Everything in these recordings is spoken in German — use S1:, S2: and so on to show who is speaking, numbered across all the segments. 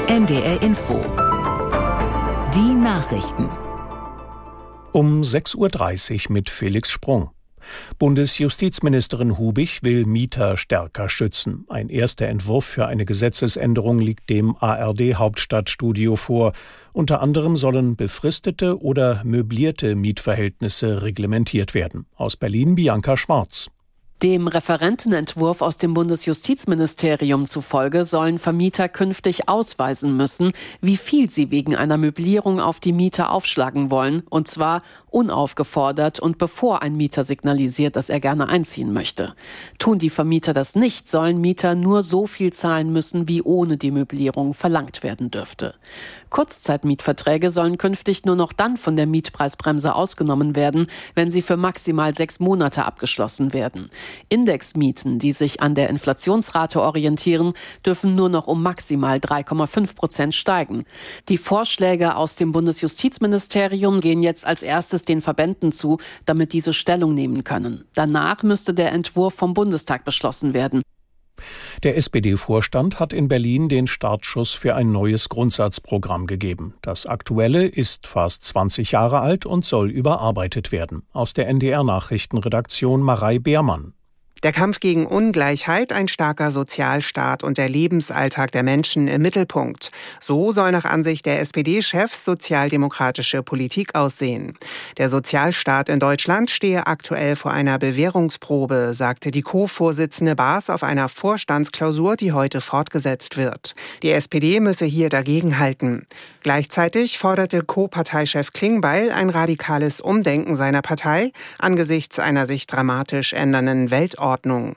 S1: NDR Info. Die Nachrichten.
S2: Um 6.30 Uhr mit Felix Sprung. Bundesjustizministerin Hubich will Mieter stärker schützen. Ein erster Entwurf für eine Gesetzesänderung liegt dem ARD-Hauptstadtstudio vor. Unter anderem sollen befristete oder möblierte Mietverhältnisse reglementiert werden. Aus Berlin Bianca Schwarz.
S3: Dem Referentenentwurf aus dem Bundesjustizministerium zufolge sollen Vermieter künftig ausweisen müssen, wie viel sie wegen einer Möblierung auf die Mieter aufschlagen wollen, und zwar unaufgefordert und bevor ein Mieter signalisiert, dass er gerne einziehen möchte. Tun die Vermieter das nicht, sollen Mieter nur so viel zahlen müssen, wie ohne die Möblierung verlangt werden dürfte. Kurzzeitmietverträge sollen künftig nur noch dann von der Mietpreisbremse ausgenommen werden, wenn sie für maximal 6 Monate abgeschlossen werden. Indexmieten, die sich an der Inflationsrate orientieren, dürfen nur noch um maximal 3,5% steigen. Die Vorschläge aus dem Bundesjustizministerium gehen jetzt als erstes den Verbänden zu, damit diese Stellung nehmen können. Danach müsste der Entwurf vom Bundestag beschlossen werden.
S2: Der SPD-Vorstand hat in Berlin den Startschuss für ein neues Grundsatzprogramm gegeben. Das aktuelle ist fast 20 Jahre alt und soll überarbeitet werden. Aus der NDR-Nachrichtenredaktion Marei Beermann.
S4: Der Kampf gegen Ungleichheit, ein starker Sozialstaat und der Lebensalltag der Menschen im Mittelpunkt. So soll nach Ansicht der SPD-Chefs sozialdemokratische Politik aussehen. Der Sozialstaat in Deutschland stehe aktuell vor einer Bewährungsprobe, sagte die Co-Vorsitzende Baas auf einer Vorstandsklausur, die heute fortgesetzt wird. Die SPD müsse hier dagegenhalten. Gleichzeitig forderte Co-Parteichef Klingbeil ein radikales Umdenken seiner Partei angesichts einer sich dramatisch ändernden Weltordnung.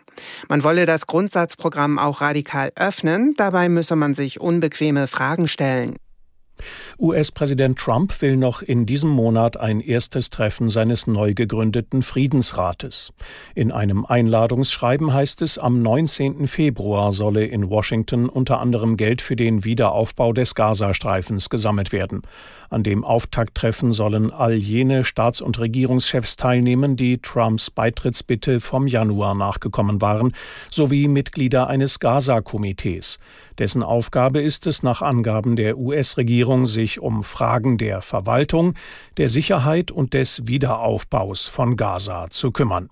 S4: Man wolle das Grundsatzprogramm auch radikal öffnen, dabei müsse man sich unbequeme Fragen stellen.
S2: US-Präsident Trump will noch in diesem Monat ein erstes Treffen seines neu gegründeten Friedensrates. In einem Einladungsschreiben heißt es, am 19. Februar solle in Washington unter anderem Geld für den Wiederaufbau des Gazastreifens gesammelt werden. An dem Auftakttreffen sollen all jene Staats- und Regierungschefs teilnehmen, die Trumps Beitrittsbitte vom Januar nachgekommen waren, sowie Mitglieder eines Gaza-Komitees. Dessen Aufgabe ist es, nach Angaben der US-Regierung, sich um Fragen der Verwaltung, der Sicherheit und des Wiederaufbaus von Gaza zu kümmern.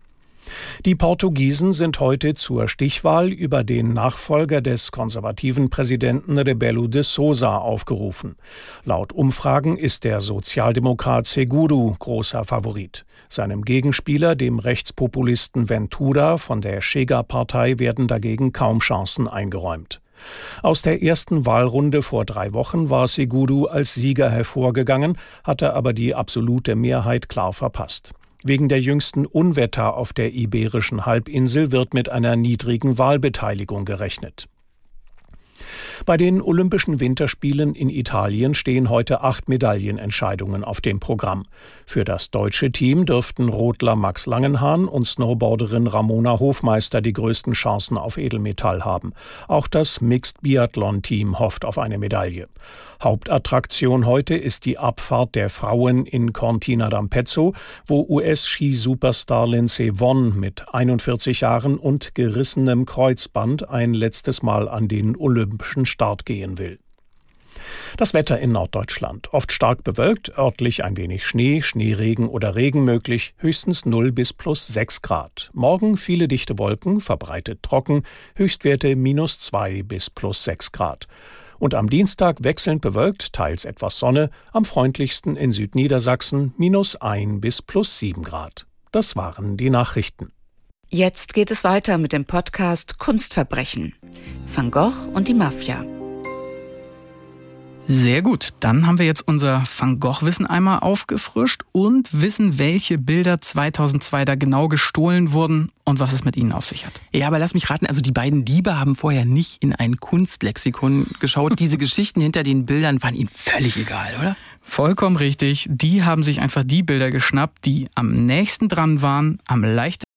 S2: Die Portugiesen sind heute zur Stichwahl über den Nachfolger des konservativen Präsidenten Rebelo de Sousa aufgerufen. Laut Umfragen ist der Sozialdemokrat Seguro großer Favorit. Seinem Gegenspieler, dem Rechtspopulisten Ventura von der Chega-Partei, werden dagegen kaum Chancen eingeräumt. Aus der ersten Wahlrunde vor 3 Wochen war Seguro als Sieger hervorgegangen, hatte aber die absolute Mehrheit klar verpasst. Wegen der jüngsten Unwetter auf der Iberischen Halbinsel wird mit einer niedrigen Wahlbeteiligung gerechnet. Bei den Olympischen Winterspielen in Italien stehen heute 8 Medaillenentscheidungen auf dem Programm. Für das deutsche Team dürften Rodler Max Langenhahn und Snowboarderin Ramona Hofmeister die größten Chancen auf Edelmetall haben. Auch das Mixed-Biathlon-Team hofft auf eine Medaille. Hauptattraktion heute ist die Abfahrt der Frauen in Cortina d'Ampezzo, wo US-Ski-Superstar Lindsey Vonn mit 41 Jahren und gerissenem Kreuzband ein letztes Mal an den olympischen Start gehen will. Das Wetter in Norddeutschland. Oft stark bewölkt, örtlich ein wenig Schnee, Schneeregen oder Regen möglich, höchstens 0 bis +6 Grad. Morgen viele dichte Wolken, verbreitet trocken, Höchstwerte -2 bis +6 Grad. Und am Dienstag wechselnd bewölkt, teils etwas Sonne, am freundlichsten in Südniedersachsen -1 bis +7 Grad. Das waren die Nachrichten.
S1: Jetzt geht es weiter mit dem Podcast Kunstverbrechen. Van Gogh und die Mafia.
S5: Sehr gut, dann haben wir jetzt unser Van Gogh-Wissen einmal aufgefrischt und wissen, welche Bilder 2002 da genau gestohlen wurden und was es mit ihnen auf sich hat.
S6: Ja, aber lass mich raten, also die beiden Diebe haben vorher nicht in ein Kunstlexikon geschaut. Diese Geschichten hinter den Bildern waren ihnen völlig egal, oder?
S5: Vollkommen richtig. Die haben sich einfach die Bilder geschnappt, die am nächsten dran waren, am leichtesten